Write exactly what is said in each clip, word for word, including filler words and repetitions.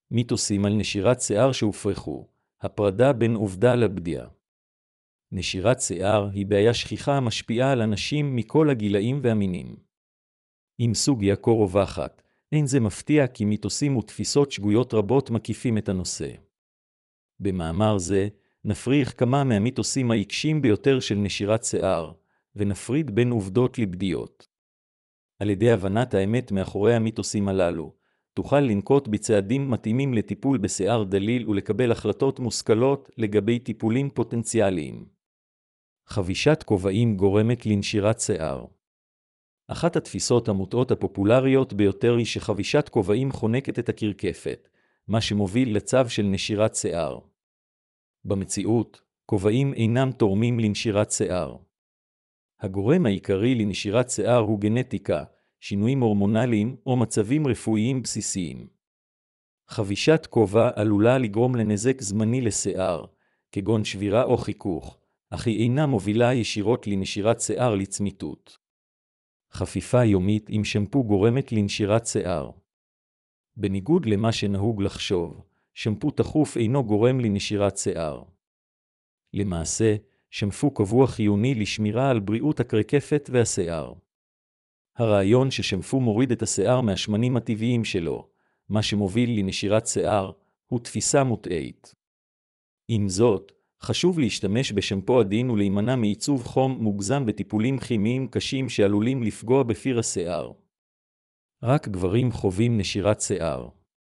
מיתוסים על נשירת שיער שהופרכו, הפרדה בין עובדה לבדיה. נשירת שיער היא בעיה שכיחה המשפיעה על אנשים מכל הגילאים והמינים. עם סוגיה כה רווחת, אין זה מפתיע כי מיתוסים ותפיסות שגויות רבות מקיפים את הנושא. במאמר זה, נפריך כמה מהמיתוסים העיקשים ביותר של נשירת שיער, ונפריד בין עובדות לבדיות. על ידי הבנת האמת מאחורי המיתוסים הללו, תוכל לנקוט בצעדים מתאימים לטיפול בשיער דליל ולקבל החלטות מושכלות לגבי טיפולים פוטנציאליים. חבישת כובעים גורמת לנשירת שיער. אחת התפיסות המוטעות הפופולריות ביותר היא שחבישת כובעים חונקת את הקרקפת, מה שמוביל לצו של נשירת שיער. במציאות, כובעים אינם תורמים לנשירת שיער. הגורם העיקרי לנשירת שיער הוא גנטיקה, שינויים הורמונליים או מצבים רפואיים בסיסיים. חבישת כובע עלולה לגרום לנזק זמני לשיער, כגון שבירה או חיכוך, אך היא אינה מובילה ישירות לנשירת שיער לצמיתות. חפיפה יומית עם שמפו גורמת לנשירת שיער. בניגוד למה שנהוג לחשוב, שמפו תחוף אינו גורם לנשירת שיער. למעשה, שמפו קבוע חיוני לשמירה על בריאות הקרקפת והשיער. הרעיון ששמפו מוריד את השיער מהשמנים הטבעיים שלו, מה שמוביל לנשירת שיער, הוא תפיסה מוטעית. עם זאת, חשוב להשתמש בשמפו עדין ולהימנע מעיצוב חום מוגזם בטיפולים כימיים קשים שעלולים לפגוע בפיר השיער. רק גברים חווים נשירת שיער.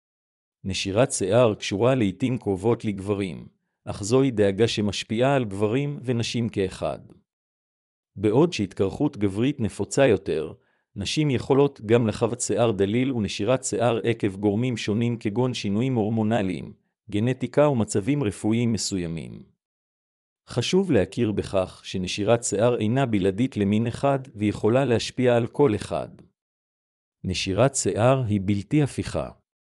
נשירת שיער קשורה לעתים קרובות לגברים, אך זוהי דאגה שמשפיעה על גברים ונשים כאחד. בעוד שהתקרחות גברית נפוצה יותר, נשים יכולות גם לחוות שיער דליל ונשירת שיער עקב גורמים שונים כגון שינויים הורמונליים, גנטיקה ומצבים רפואיים מסוימים. חשוב להכיר בכך שנשירת שיער אינה בלעדית למין אחד ויכולה להשפיע על כל אחד. נשירת שיער היא בלתי הפיכה.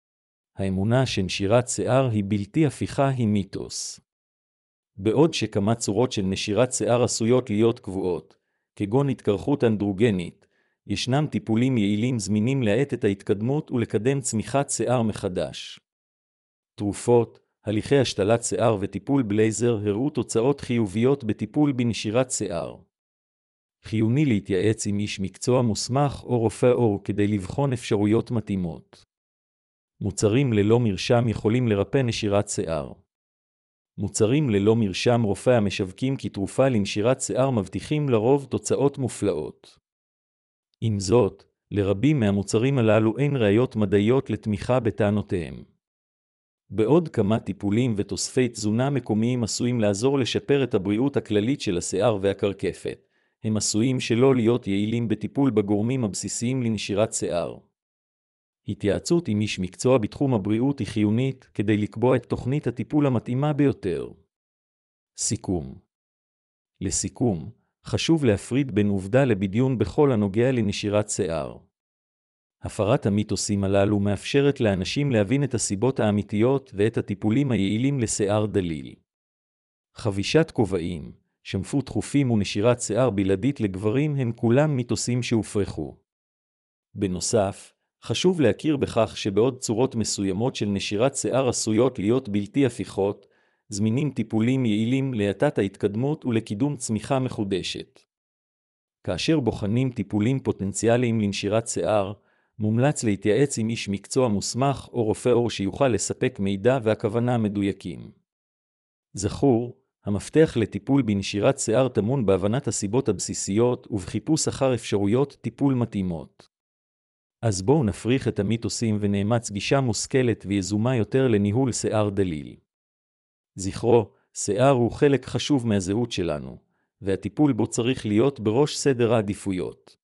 האמונה שנשירת שיער היא בלתי הפיכה היא מיתוס. בעוד שכמה צורות של נשירת שיער עשויות להיות קבועות, כגון התקרחות אנדרוגנית, ישנם טיפולים יעילים זמינים להאט את ההתקדמות ולקדם צמיחת שיער מחדש. תרופות, הליכי השתלת שיער וטיפול בלייזר הראו תוצאות חיוביות בטיפול בנשירת שיער. חיוני להתייעץ עם איש מקצוע מוסמך או רופא עור כדי לבחון אפשרויות מתאימות. מוצרים ללא מרשם יכולים לרפא נשירת שיער. מוצרים ללא מרשם רופא המשווקים כתרופה לנשירת שיער מבטיחים לרוב תוצאות מופלאות. עם זאת, לרבים מהמוצרים הללו אין ראיות מדעיות לתמיכה בטענותיהם. בעוד כמה טיפולים ותוספי תזונה מקומיים עשויים לעזור לשפר את הבריאות הכללית של השיער והקרקפת, הם עשויים שלא להיות יעילים בטיפול בגורמים הבסיסיים לנשירת שיער. התייעצות עם איש מקצוע בתחום הבריאות היא חיונית כדי לקבוע את תוכנית הטיפול המתאימה ביותר. סיכום. לסיכום, חשוב להפריד בין עובדה לבדיון בכל הנוגע לנשירת שיער. הפרת המיתוסים הללו מאפשרת לאנשים להבין את הסיבות האמיתיות ואת הטיפולים היעילים לשיער דליל. חבישת כובעים, שמפו תכופים ונשירת שיער בלעדית לגברים הם כולם מיתוסים שהופרכו. בנוסף, חשוב להכיר בכך שבעוד צורות מסוימות של נשירת שיער עשויות להיות בלתי הפיכות, זמינים טיפולים יעילים להאטת ההתקדמות ולקידום צמיחה מחודשת. כאשר בוחנים טיפולים פוטנציאליים לנשירת שיער, מומלץ להתייעץ עם איש מקצוע מוסמך או רופא עור שיוכל לספק מידע והכוונה מדויקים. זכור, המפתח לטיפול בנשירת שיער טמון בהבנת הסיבות הבסיסיות ובחיפוש אחר אפשרויות טיפול מתאימות. אז בואו נפריך את המיתוסים ונאמץ גישה מושכלת ויזומה יותר לניהול שיער דליל. זכרו, שיער הוא חלק חשוב מהזהות שלנו, והטיפול בו צריך להיות בראש סדר העדיפויות.